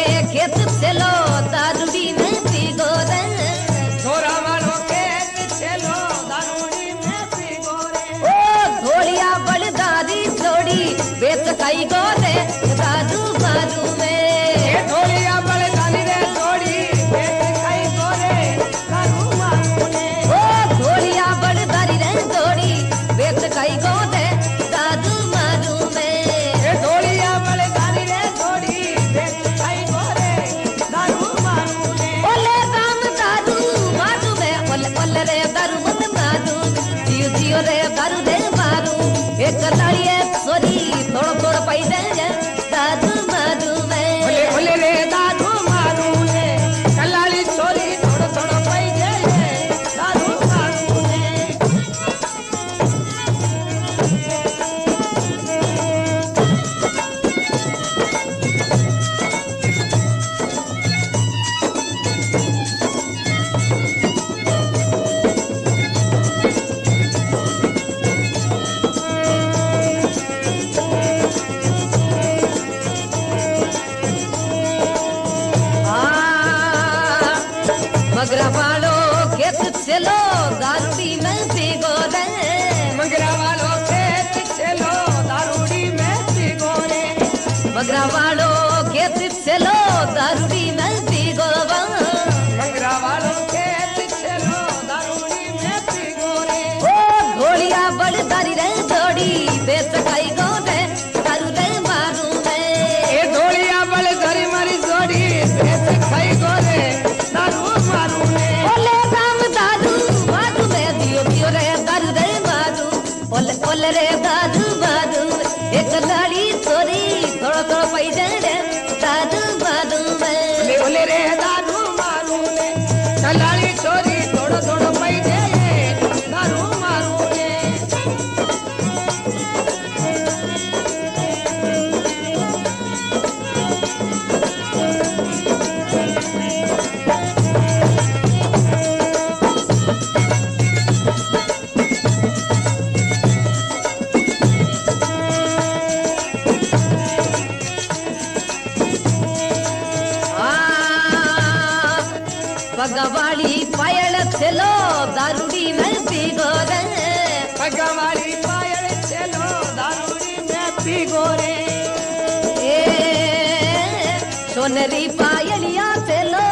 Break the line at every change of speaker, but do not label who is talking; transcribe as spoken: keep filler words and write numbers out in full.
के खेत चलो दारूडी में पीगो रे
छोरा वालों के चलो दारूडी में पीगो रे
ओ घोड़िया बलदारी छोड़ी बेच खाई गो रे दारू बारू में
ये घोड़िया बलदारी रे छोड़ी बेच खाई गो रे दारू बारू में
ओ घोड़िया बलदारी रे छोड़ी बेच खाई गो रे दारू बारू में
ये घोड़िया बलदारी रे छोड़ी बेच खाई गो रे दारू बारू में
ओले राम दारू मारू में ओले ओले रे दारू मत मारू जियो जियो रे दारू दे मारू एक लाड़ी एक सोरी थोड़ा थोड़ा पाई दे दारू मारू में
ओले ओले रे दारू मारू ने कलाली छोरी थोड़ा थोड़ा पाई दे दारू मारू ने
मगरा वालों खेत चलो दारूडी में पीगो रे
मंगरा वालों के चलो दारूडी में पीगो रे
मगरा वालों खेत चलो दारूडी में पीगो
मंगरा वालों के चलो दारूडी में पीगो रे
ओ घोड़िया बलदारी रे जोड़ी बेच खाई गो रे दारू रे मारू में
ये ढोलिया बलदारी मारी जोड़ी बेच खाई गो रे दारू मारू ने
ओले राम दारू मारू में दियो दियो रे दारू रे मारू ओले ओले रे दारू मारू एक लाड़ी छोरी थोड़ा थोड़ा पाई दे रे दारू मारू में
ओले ओले रे दारू मारू ने कलाली छोरी थोड़ा थोड़ा पाई दे दारू मारू ने
पगवाड़ी पायल चलो दारूडी में पीगो रे
पगवाड़ी पायल चलो दारूडी में पीगो रे
ए सोनरी पायलिया चलो